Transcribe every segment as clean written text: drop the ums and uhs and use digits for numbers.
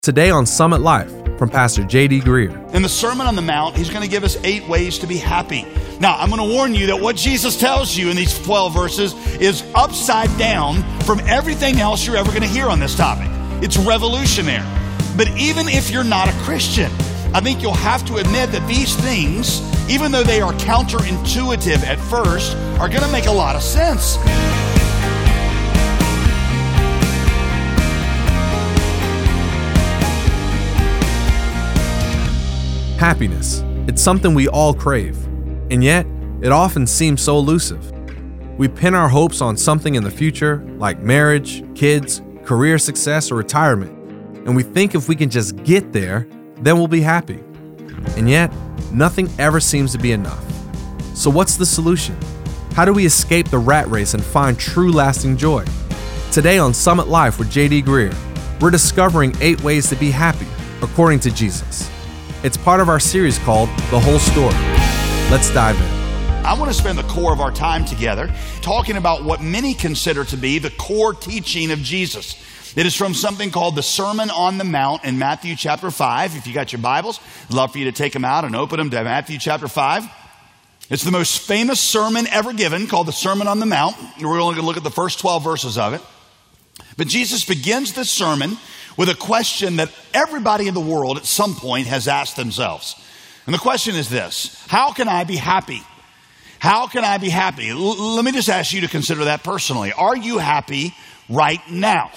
Today on Summit Life from Pastor J.D. Greer. In the Sermon on the Mount, he's going to give us 8 ways to be happy. Now, I'm going to warn you that what Jesus tells you in these 12 verses is upside down from everything else you're ever going to hear on this topic. It's revolutionary. But even if you're not a Christian, I think you'll have to admit that these things, even though they are counterintuitive at first, are going to make a lot of sense. Happiness. It's something we all crave, and yet it often seems so elusive. We pin our hopes on something in the future, like marriage, kids, career success, or retirement, and we think if we can just get there, then we'll be happy. And yet, nothing ever seems to be enough. So what's the solution? How do we escape the rat race and find true lasting joy? Today on Summit Life with J.D. Greer, we're discovering 8 ways to be happy, according to Jesus. It's part of our series called The Whole Story. Let's dive in. I want to spend the core of our time together talking about what many consider to be the core teaching of Jesus. It is from something called the Sermon on the Mount in Matthew chapter 5. If you got your Bibles, I'd love for you to take them out and open them to Matthew chapter 5. It's the most famous sermon ever given, called the Sermon on the Mount. We're only going to look at the first 12 verses of it. But Jesus begins this sermon with a question that everybody in the world at some point has asked themselves. And the question is this: how can I be happy? How can I be happy? Let me just ask you to consider that personally. Are you happy right now?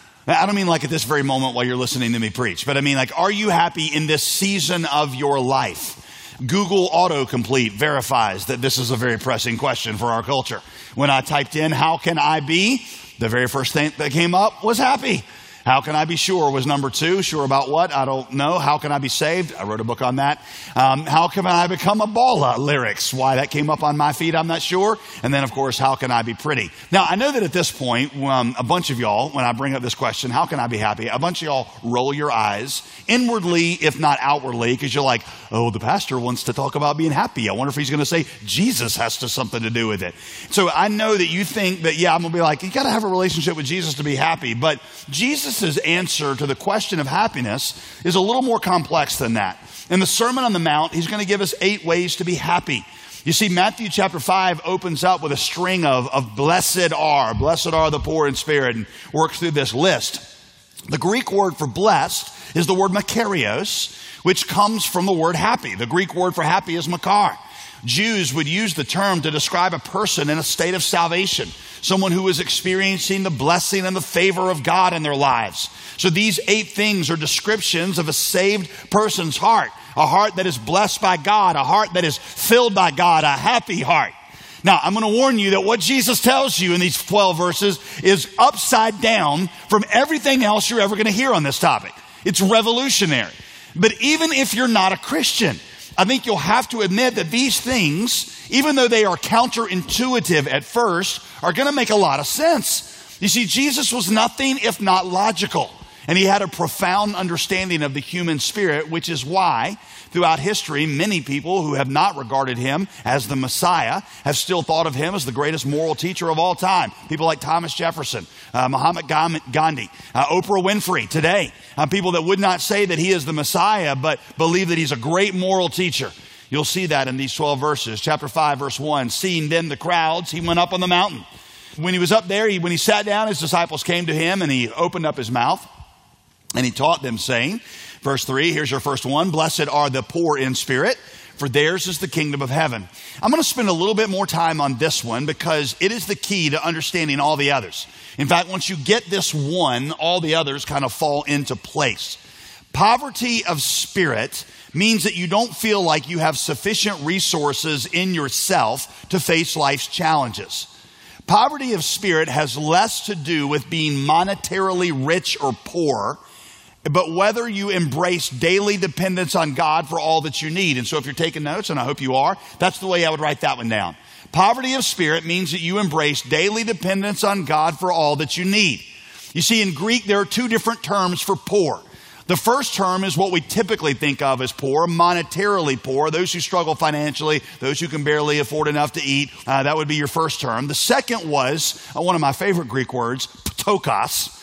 I don't mean like at this very moment while you're listening to me preach, but I mean like, are you happy in this season of your life? Google autocomplete verifies that this is a very pressing question for our culture. When I typed in, how can I be? The very first thing that came up was happy. How can I be sure was number 2. Sure about what? I don't know. How can I be saved? I wrote a book on that. How can I become a baller? Lyrics. Why that came up on my feed, I'm not sure. And then, of course, how can I be pretty? Now, I know that at this point, a bunch of y'all, when I bring up this question, how can I be happy? A bunch of y'all roll your eyes inwardly, if not outwardly, because you're like, oh, the pastor wants to talk about being happy. I wonder if he's going to say Jesus has something to do with it. So I know that you think that, yeah, I'm going to be like, you got to have a relationship with Jesus to be happy. But Jesus' answer to the question of happiness is a little more complex than that. In the Sermon on the Mount, he's going to give us 8 ways to be happy. You see, Matthew chapter 5 opens up with a string of blessed are the poor in spirit, and works through this list. The Greek word for blessed is the word makarios, which comes from the word happy. The Greek word for happy is makar. Jews would use the term to describe a person in a state of salvation, someone who is experiencing the blessing and the favor of God in their lives. So these 8 things are descriptions of a saved person's heart, a heart that is blessed by God, a heart that is filled by God, a happy heart. Now, I'm going to warn you that what Jesus tells you in these 12 verses is upside down from everything else you're ever going to hear on this topic. It's revolutionary. But even if you're not a Christian, I think you'll have to admit that these things, even though they are counterintuitive at first, are going to make a lot of sense. You see, Jesus was nothing if not logical, and he had a profound understanding of the human spirit, which is why throughout history, many people who have not regarded him as the Messiah have still thought of him as the greatest moral teacher of all time. People like Thomas Jefferson, Mahatma Gandhi, Oprah Winfrey today. People that would not say that he is the Messiah, but believe that he's a great moral teacher. You'll see that in these 12 verses. Chapter 5, verse 1, seeing then the crowds, he went up on the mountain. When he was up there, when he sat down, his disciples came to him and he opened up his mouth and he taught them, saying, verse 3, here's your first one, blessed are the poor in spirit, for theirs is the kingdom of heaven. I'm going to spend a little bit more time on this one because it is the key to understanding all the others. In fact, once you get this one, all the others kind of fall into place. Poverty of spirit means that you don't feel like you have sufficient resources in yourself to face life's challenges. Poverty of spirit has less to do with being monetarily rich or poor, but whether you embrace daily dependence on God for all that you need. And so if you're taking notes, and I hope you are, that's the way I would write that one down. Poverty of spirit means that you embrace daily dependence on God for all that you need. You see, in Greek, there are 2 different terms for poor. The first term is what we typically think of as poor, monetarily poor, those who struggle financially, those who can barely afford enough to eat. That would be your first term. The second was one of my favorite Greek words, ptokos.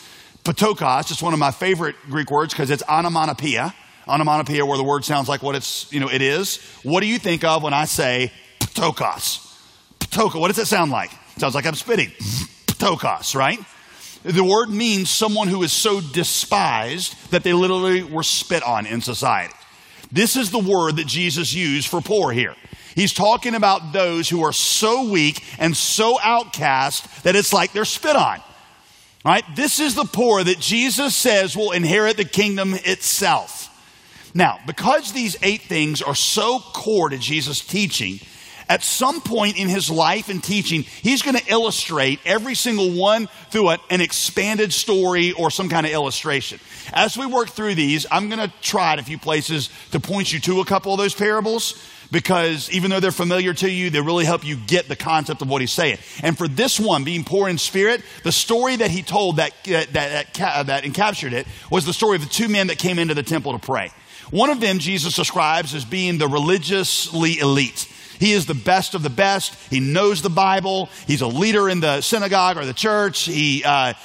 Ptochos, it's one of my favorite Greek words because it's onomatopoeia. Onomatopoeia, where the word sounds like what it is. What do you think of when I say ptochos? Ptochos, what does it sound like? It sounds like I'm spitting. Ptochos, right? The word means someone who is so despised that they literally were spit on in society. This is the word that Jesus used for poor here. He's talking about those who are so weak and so outcast that it's like they're spit on. Right? This is the poor that Jesus says will inherit the kingdom itself. Now, because these 8 things are so core to Jesus' teaching, at some point in his life and teaching, he's going to illustrate every single one through an expanded story or some kind of illustration. As we work through these, I'm going to try at a few places to point you to a couple of those parables, because even though they're familiar to you, they really help you get the concept of what he's saying. And for this one, being poor in spirit, the story that he told that encaptured it was the story of the 2 men that came into the temple to pray. One of them Jesus describes as being the religiously elite. He is the best of the best. He knows the Bible. He's a leader in the synagogue or the church. He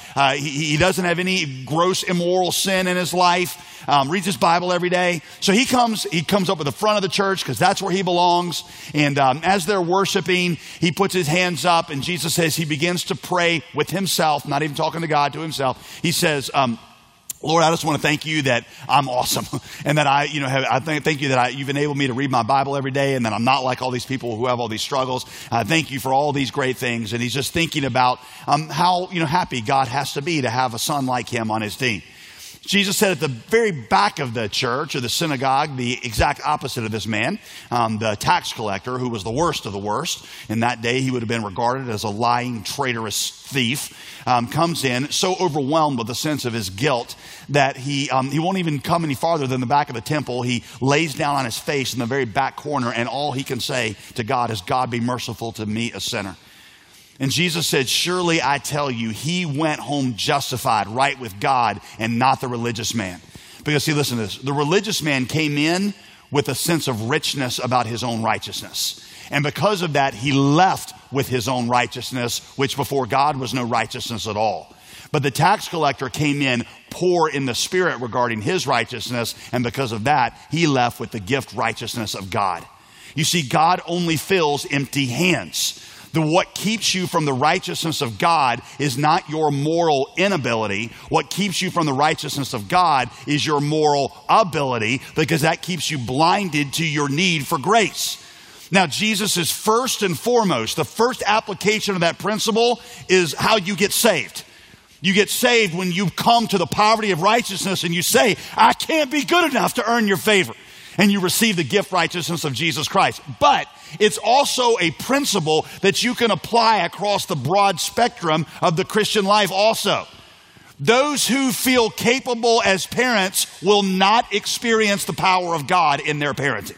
doesn't have any gross immoral sin in his life. Reads his Bible every day. So he comes up at the front of the church because that's where he belongs. And as they're worshiping, he puts his hands up, and Jesus says he begins to pray with himself, not even talking to God, to himself. He says, Lord, I just want to thank you that I'm awesome, and that thank you that you've enabled me to read my Bible every day, and that I'm not like all these people who have all these struggles. Thank you for all these great things. And he's just thinking about how happy God has to be to have a son like him on his team. Jesus said at the very back of the church or the synagogue, the exact opposite of this man, the tax collector, who was the worst of the worst. In that day, he would have been regarded as a lying, traitorous thief, comes in so overwhelmed with the sense of his guilt that he won't even come any farther than the back of the temple. He lays down on his face in the very back corner, and all he can say to God is, God, be merciful to me, a sinner. And Jesus said, surely I tell you, he went home justified, right with God, and not the religious man. Because see, listen to this. The religious man came in with a sense of richness about his own righteousness. And because of that, he left with his own righteousness, which before God was no righteousness at all. But the tax collector came in poor in the spirit regarding his righteousness. And because of that, he left with the gift righteousness of God. You see, God only fills empty hands. What keeps you from the righteousness of God is not your moral inability. What keeps you from the righteousness of God is your moral ability, because that keeps you blinded to your need for grace. Now, Jesus is first and foremost, the first application of that principle is how you get saved. You get saved when you come to the poverty of righteousness and you say, I can't be good enough to earn your favor. And you receive the gift righteousness of Jesus Christ. But it's also a principle that you can apply across the broad spectrum of the Christian life also. Those who feel capable as parents will not experience the power of God in their parenting.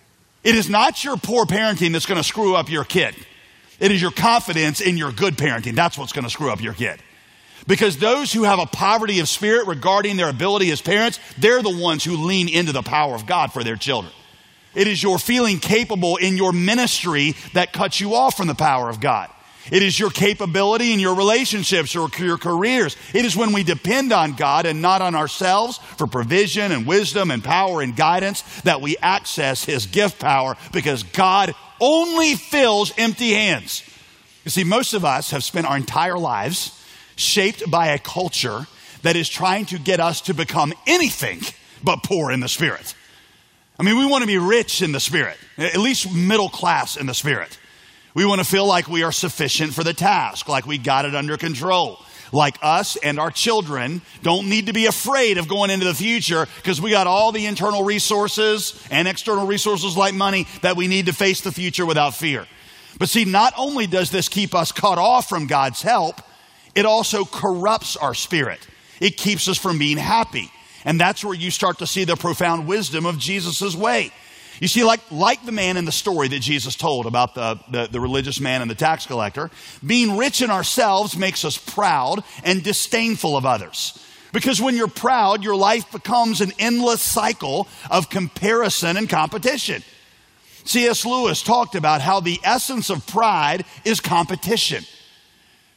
It is not your poor parenting that's going to screw up your kid. It is your confidence in your good parenting. That's what's going to screw up your kid. Because those who have a poverty of spirit regarding their ability as parents, they're the ones who lean into the power of God for their children. It is your feeling capable in your ministry that cuts you off from the power of God. It is your capability in your relationships or your careers. It is when we depend on God and not on ourselves for provision and wisdom and power and guidance that we access his gift power, because God only fills empty hands. You see, most of us have spent our entire lives shaped by a culture that is trying to get us to become anything but poor in the spirit. I mean, we want to be rich in the spirit, at least middle class in the spirit. We want to feel like we are sufficient for the task, like we got it under control, like us and our children don't need to be afraid of going into the future because we got all the internal resources and external resources like money that we need to face the future without fear. But see, not only does this keep us cut off from God's help, it also corrupts our spirit. It keeps us from being happy. And that's where you start to see the profound wisdom of Jesus' way. You see, like the man in the story that Jesus told about the religious man and the tax collector, being rich in ourselves makes us proud and disdainful of others. Because when you're proud, your life becomes an endless cycle of comparison and competition. C.S. Lewis talked about how the essence of pride is competition.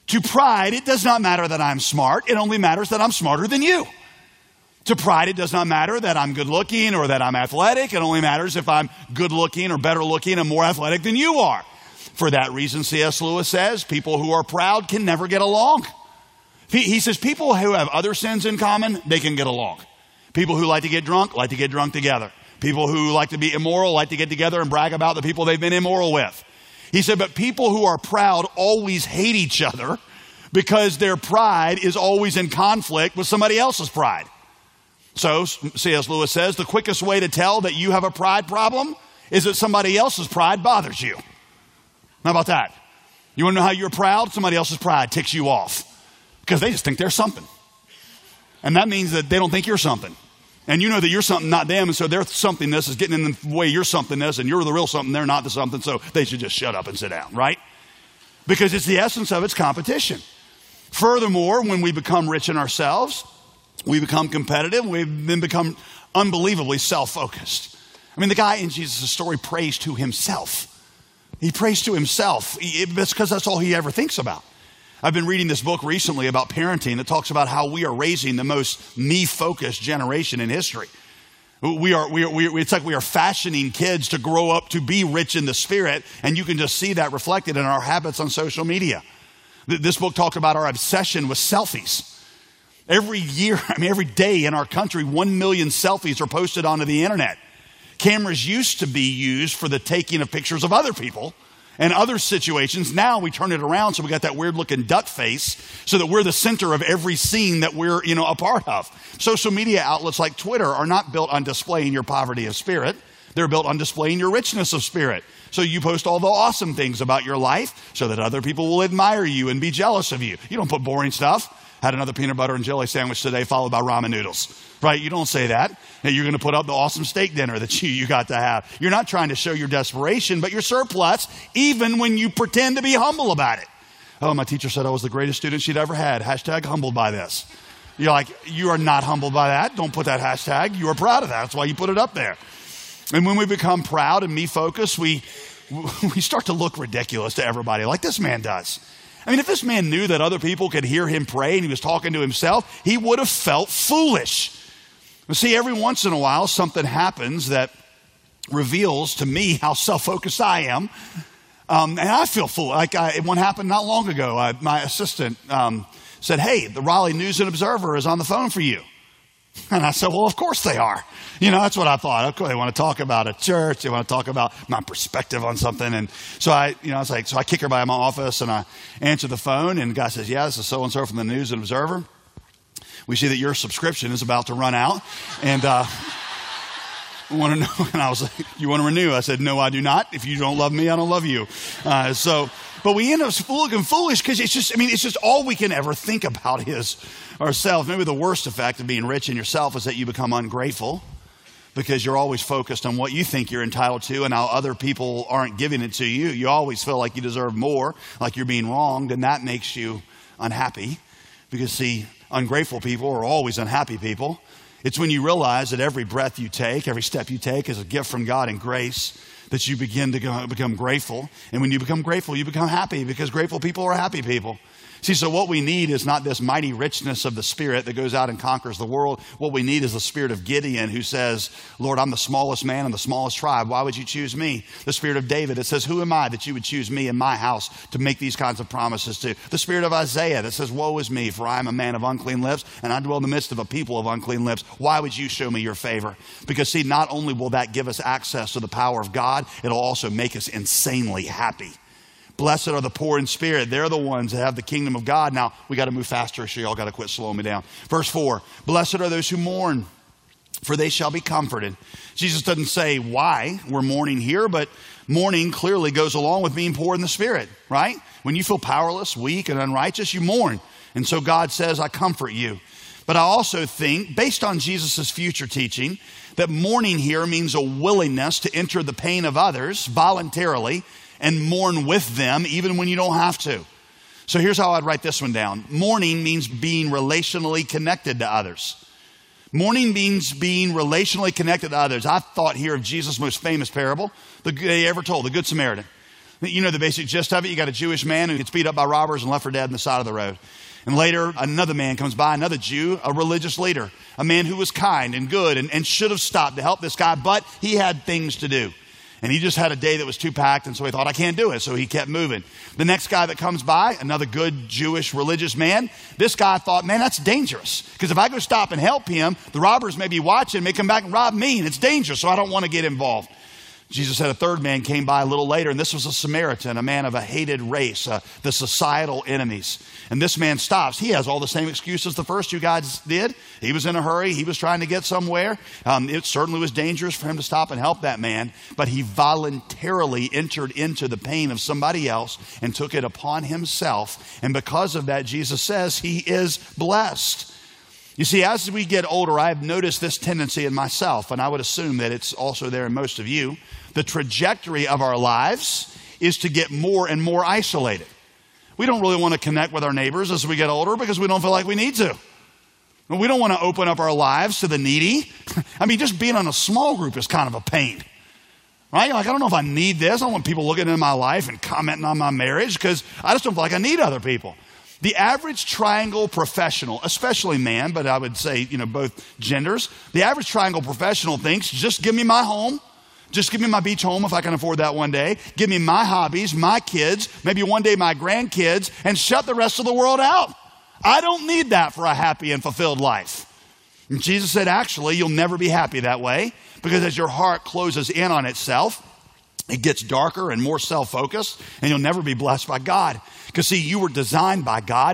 To pride, it does not matter that I'm smart. It only matters that I'm smarter than you. To pride, it does not matter that I'm good looking or that I'm athletic. It only matters if I'm good looking or better looking and more athletic than you are. For that reason, C.S. Lewis says, people who are proud can never get along. He says people who have other sins in common, they can get along. People who like to get drunk together. People who like to be immoral like to get together and brag about the people they've been immoral with. He said, but people who are proud always hate each other because their pride is always in conflict with somebody else's pride. So, C.S. Lewis says, the quickest way to tell that you have a pride problem is that somebody else's pride bothers you. How about that? You want to know how you're proud? Somebody else's pride ticks you off because they just think they're something. And that means that they don't think you're something. And you know that you're something, not them, and so their somethingness is getting in the way of your somethingness, and you're the real something, they're not the something, so they should just shut up and sit down, right? Because it's the essence of its competition. Furthermore, when we become rich in ourselves, we become competitive, we then become unbelievably self-focused. I mean, the guy in Jesus' story prays to himself. He prays to himself. It's because that's all he ever thinks about. I've been reading this book recently about parenting that talks about how we are raising the most me-focused generation in history. It's like we are fashioning kids to grow up to be rich in the spirit, and you can just see that reflected in our habits on social media. This book talked about our obsession with selfies. Every year, every day in our country, 1 million selfies are posted onto the internet. Cameras used to be used for the taking of pictures of other people and other situations. Now we turn it around so we got that weird looking duck face so that we're the center of every scene that we're, a part of. Social media outlets like Twitter are not built on displaying your poverty of spirit. They're built on displaying your richness of spirit. So you post all the awesome things about your life so that other people will admire you and be jealous of you. You don't put boring stuff. Had another peanut butter and jelly sandwich today followed by ramen noodles, right? You don't say that. Hey, you're going to put up the awesome steak dinner that you got to have. You're not trying to show your desperation, but your surplus, even when you pretend to be humble about it. Oh, my teacher said I was the greatest student she'd ever had. Hashtag humbled by this. You're like, you are not humbled by that. Don't put that hashtag. You are proud of that. That's why you put it up there. And when we become proud and me-focused, we start to look ridiculous to everybody like this man does. If this man knew that other people could hear him pray and he was talking to himself, he would have felt foolish. See, every once in a while, something happens that reveals to me how self-focused I am. And I feel foolish. One happened not long ago. My assistant said, hey, the Raleigh News and Observer is on the phone for you. And I said, well, of course they are. That's what I thought. Okay, they want to talk about a church. They want to talk about my perspective on something. And so I kick her by my office and I answer the phone. And the guy says, yeah, this is so-and-so from the News and Observer. We see that your subscription is about to run out. And we want to know. And I was like, you want to renew? I said, no, I do not. If you don't love me, I don't love you. But we end up looking foolish because it's just all we can ever think about is ourselves. Maybe the worst effect of being rich in yourself is that you become ungrateful because you're always focused on what you think you're entitled to and how other people aren't giving it to you. You always feel like you deserve more, like you're being wronged, and that makes you unhappy because, see, ungrateful people are always unhappy people. It's when you realize that every breath you take, every step you take is a gift from God and grace that you begin to become grateful. And when you become grateful, you become happy because grateful people are happy people. See, so what we need is not this mighty richness of the Spirit that goes out and conquers the world. What we need is the spirit of Gideon who says, Lord, I'm the smallest man in the smallest tribe. Why would you choose me? The spirit of David that says, who am I that you would choose me in my house to make these kinds of promises to? The spirit of Isaiah that says, woe is me, for I am a man of unclean lips, and I dwell in the midst of a people of unclean lips. Why would you show me your favor? Because, see, not only will that give us access to the power of God, it'll also make us insanely happy. Blessed are the poor in spirit. They're the ones that have the kingdom of God. Now, we got to move faster, so y'all got to quit slowing me down. Verse 4, blessed are those who mourn, for they shall be comforted. Jesus doesn't say why we're mourning here, but mourning clearly goes along with being poor in the spirit, right? When you feel powerless, weak, and unrighteous, you mourn. And so God says, I comfort you. But I also think, based on Jesus' future teaching, that mourning here means a willingness to enter the pain of others voluntarily and mourn with them even when you don't have to. So here's how I'd write this one down. Mourning means being relationally connected to others. Mourning means being relationally connected to others. I thought here of Jesus' most famous parable they ever told, the Good Samaritan. You know the basic gist of it. You got a Jewish man who gets beat up by robbers and left for dead on the side of the road. And later, another man comes by, another Jew, a religious leader, a man who was kind and good and should have stopped to help this guy, but he had things to do. And he just had a day that was too packed, and so he thought, I can't do it. So he kept moving. The next guy that comes by, another good Jewish religious man, this guy thought, man, that's dangerous. Because if I go stop and help him, the robbers may be watching, may come back and rob me, and it's dangerous, so I don't want to get involved. Jesus said a third man came by a little later, and this was a Samaritan, a man of a hated race, the societal enemies. And this man stops. He has all the same excuses the first two guys did. He was in a hurry. He was trying to get somewhere. It certainly was dangerous for him to stop and help that man, but he voluntarily entered into the pain of somebody else and took it upon himself. And because of that, Jesus says he is blessed. You see, as we get older, I have noticed this tendency in myself, and I would assume that it's also there in most of you. The trajectory of our lives is to get more and more isolated. We don't really want to connect with our neighbors as we get older because we don't feel like we need to. We don't want to open up our lives to the needy. I mean, just being on a small group is kind of a pain, right? You're like, I don't know if I need this. I don't want people looking into my life and commenting on my marriage because I just don't feel like I need other people. The average triangle professional, especially man, but I would say, both genders, the average triangle professional thinks, just give me my home. Just give me my beach home if I can afford that one day. Give me my hobbies, my kids, maybe one day my grandkids, and shut the rest of the world out. I don't need that for a happy and fulfilled life. And Jesus said, actually, you'll never be happy that way because as your heart closes in on itself, it gets darker and more self-focused, and you'll never be blessed by God. Because see, you were designed by God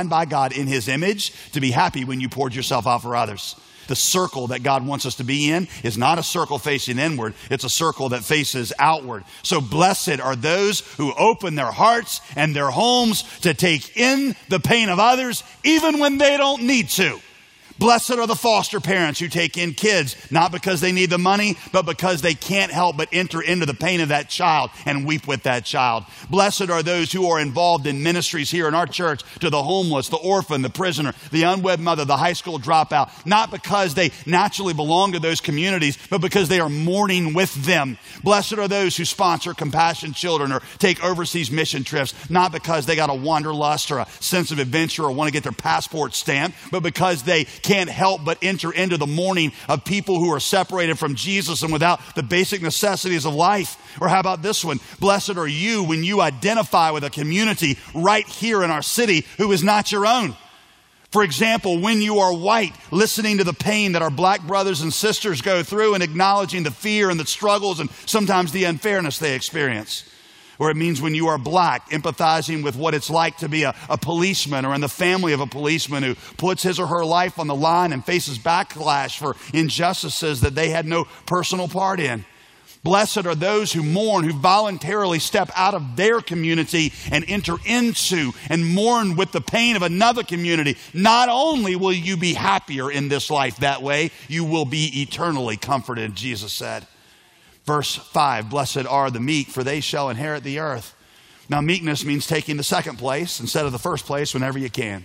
in his image to be happy when you poured yourself out for others. The circle that God wants us to be in is not a circle facing inward. It's a circle that faces outward. So blessed are those who open their hearts and their homes to take in the pain of others, even when they don't need to. Blessed are the foster parents who take in kids, not because they need the money, but because they can't help but enter into the pain of that child and weep with that child. Blessed are those who are involved in ministries here in our church to the homeless, the orphan, the prisoner, the unwed mother, the high school dropout, not because they naturally belong to those communities, but because they are mourning with them. Blessed are those who sponsor Compassion Children or take overseas mission trips, not because they got a wanderlust or a sense of adventure or want to get their passport stamped, but because they can't help but enter into the mourning of people who are separated from Jesus and without the basic necessities of life. Or how about this one? Blessed are you when you identify with a community right here in our city who is not your own. For example, when you are white, listening to the pain that our black brothers and sisters go through and acknowledging the fear and the struggles and sometimes the unfairness they experience. Or it means when you are black, empathizing with what it's like to be a policeman or in the family of a policeman who puts his or her life on the line and faces backlash for injustices that they had no personal part in. Blessed are those who mourn, who voluntarily step out of their community and enter into and mourn with the pain of another community. Not only will you be happier in this life that way, you will be eternally comforted, Jesus said. Verse 5, blessed are the meek, for they shall inherit the earth. Now, meekness means taking the second place instead of the first place whenever you can.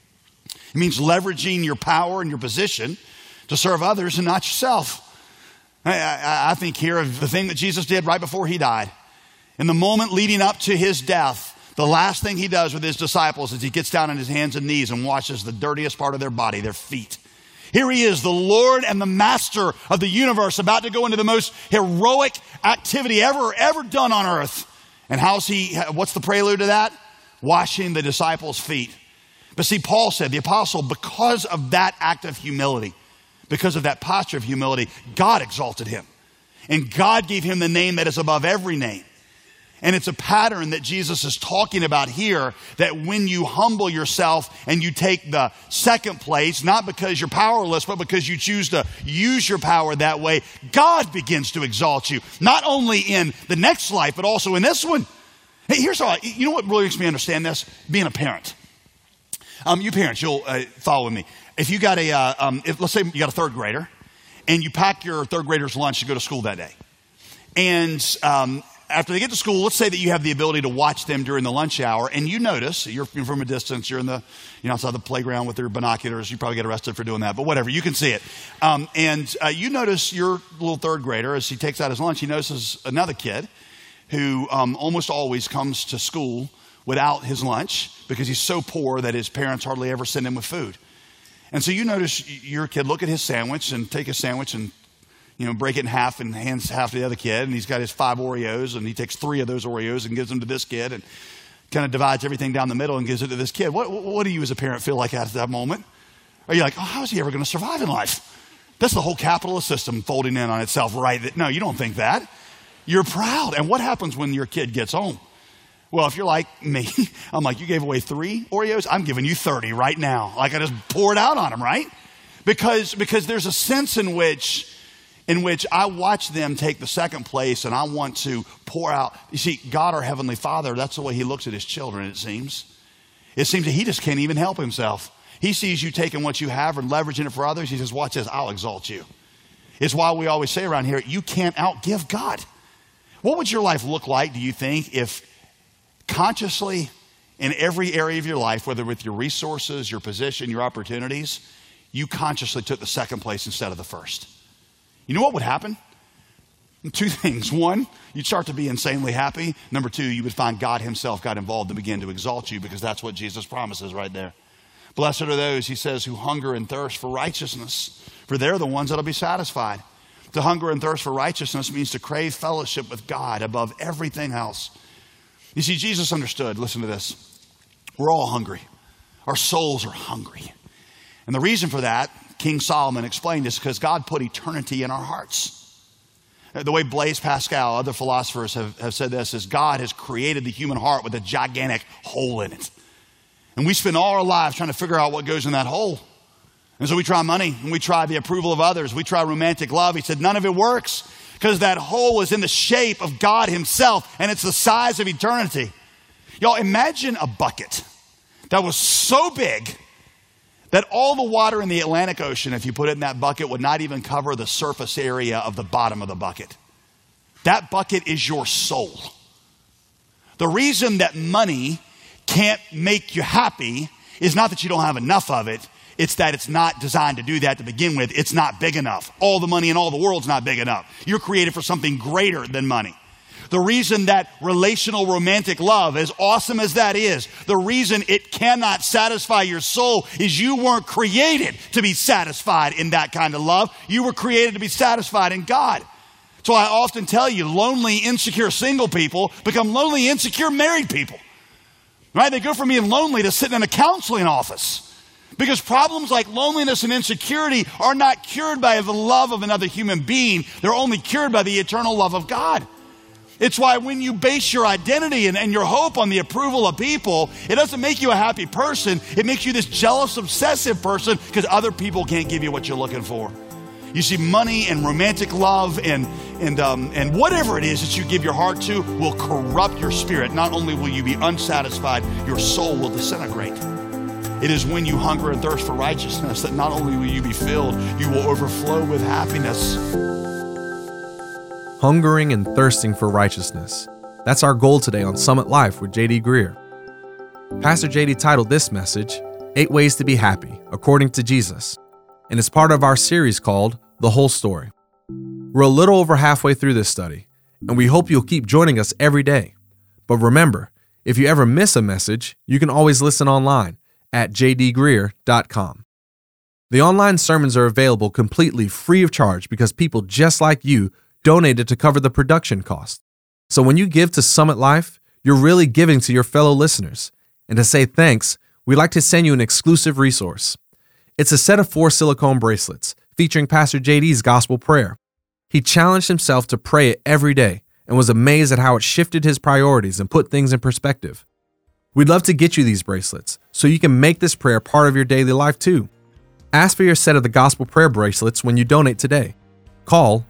It means leveraging your power and your position to serve others and not yourself. I think here of the thing that Jesus did right before he died. In the moment leading up to his death, the last thing he does with his disciples is he gets down on his hands and knees and washes the dirtiest part of their body, their feet. Here he is, the Lord and the Master of the universe, about to go into the most heroic activity ever done on earth. And what's the prelude to that? Washing the disciples' feet. But see, Paul said, the apostle, because of that act of humility, because of that posture of humility, God exalted him. And God gave him the name that is above every name. And it's a pattern that Jesus is talking about here, that when you humble yourself and you take the second place, not because you're powerless, but because you choose to use your power that way, God begins to exalt you, not only in the next life, but also in this one. Hey, you know what really makes me understand this? Being a parent. You parents, you'll follow me. If you got let's say you got a third grader, and you pack your third grader's lunch to go to school that day. And after they get to school, let's say that you have the ability to watch them during the lunch hour, and you notice, you're from a distance, you're outside the playground with your binoculars, you probably get arrested for doing that, but whatever, you can see it. You notice your little third grader, as he takes out his lunch, he notices another kid who almost always comes to school without his lunch because he's so poor that his parents hardly ever send him with food. And so you notice your kid look at his sandwich and take his sandwich and break it in half and hands half to the other kid. And he's got his 5 Oreos and he takes 3 of those Oreos and gives them to this kid and kind of divides everything down the middle and gives it to this kid. What do you as a parent feel like at that moment? Are you like, oh, how is he ever going to survive in life? That's the whole capitalist system folding in on itself, right? No, you don't think that. You're proud. And what happens when your kid gets home? Well, if you're like me, I'm like, you gave away 3 Oreos? I'm giving you 30 right now. Like I just poured out on them, right? Because there's a sense in which I watch them take the second place and I want to pour out. You see, God, our Heavenly Father, that's the way he looks at his children, it seems. It seems that he just can't even help himself. He sees you taking what you have and leveraging it for others. He says, watch this, I'll exalt you. It's why we always say around here, you can't outgive God. What would your life look like, do you think, if consciously in every area of your life, whether with your resources, your position, your opportunities, you consciously took the second place instead of the first? You know what would happen? 2 things. 1, you'd start to be insanely happy. Number 2, you would find God himself got involved and begin to exalt you because that's what Jesus promises right there. Blessed are those, he says, who hunger and thirst for righteousness, for they're the ones that'll be satisfied. To hunger and thirst for righteousness means to crave fellowship with God above everything else. You see, Jesus understood, listen to this, we're all hungry. Our souls are hungry. And the reason for that, King Solomon explained, is because God put eternity in our hearts. The way Blaise Pascal, other philosophers have said this, is God has created the human heart with a gigantic hole in it. And we spend all our lives trying to figure out what goes in that hole. And so we try money, and we try the approval of others. We try romantic love. He said none of it works because that hole is in the shape of God himself, and it's the size of eternity. Y'all, imagine a bucket that was so big that all the water in the Atlantic Ocean, if you put it in that bucket, would not even cover the surface area of the bottom of the bucket. That bucket is your soul. The reason that money can't make you happy is not that you don't have enough of it. It's that it's not designed to do that to begin with. It's not big enough. All the money in all the world's not big enough. You're created for something greater than money. The reason that relational romantic love, as awesome as that is, the reason it cannot satisfy your soul is you weren't created to be satisfied in that kind of love. You were created to be satisfied in God. So I often tell you, lonely, insecure single people become lonely, insecure married people. Right? They go from being lonely to sitting in a counseling office. Because problems like loneliness and insecurity are not cured by the love of another human being. They're only cured by the eternal love of God. It's why when you base your identity and your hope on the approval of people, it doesn't make you a happy person. It makes you this jealous, obsessive person because other people can't give you what you're looking for. You see, money and romantic love and whatever it is that you give your heart to will corrupt your spirit. Not only will you be unsatisfied, your soul will disintegrate. It is when you hunger and thirst for righteousness that not only will you be filled, you will overflow with happiness. Hungering and thirsting for righteousness. That's our goal today on Summit Life with J.D. Greear. Pastor J.D. titled this message, 8 Ways to Be Happy, According to Jesus, and it's part of our series called The Whole Story. We're a little over halfway through this study, and we hope you'll keep joining us every day. But remember, if you ever miss a message, you can always listen online at jdgreear.com. The online sermons are available completely free of charge because people just like you donated to cover the production cost. So when you give to Summit Life, you're really giving to your fellow listeners. And to say thanks, we'd like to send you an exclusive resource. It's a set of 4 silicone bracelets featuring Pastor JD's gospel prayer. He challenged himself to pray it every day and was amazed at how it shifted his priorities and put things in perspective. We'd love to get you these bracelets so you can make this prayer part of your daily life too. Ask for your set of the gospel prayer bracelets when you donate today. Call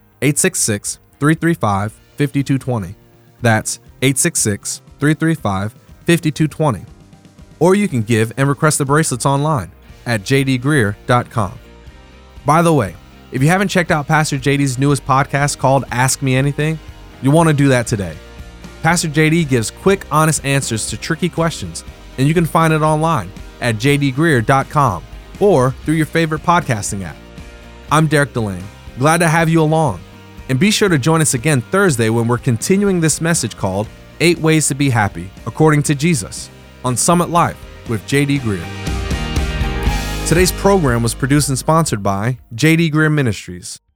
866-335-5220. That's 866-335-5220. Or you can give and request the bracelets online at jdgreear.com. By the way, if you haven't checked out Pastor JD's newest podcast called Ask Me Anything, you'll want to do that today. Pastor JD gives quick, honest answers to tricky questions, and you can find it online at jdgreear.com or through your favorite podcasting app. I'm Derek Delane. Glad to have you along. And be sure to join us again Thursday when we're continuing this message called 8 Ways to Be Happy According to Jesus on Summit Life with J.D. Greear. Today's program was produced and sponsored by J.D. Greear Ministries.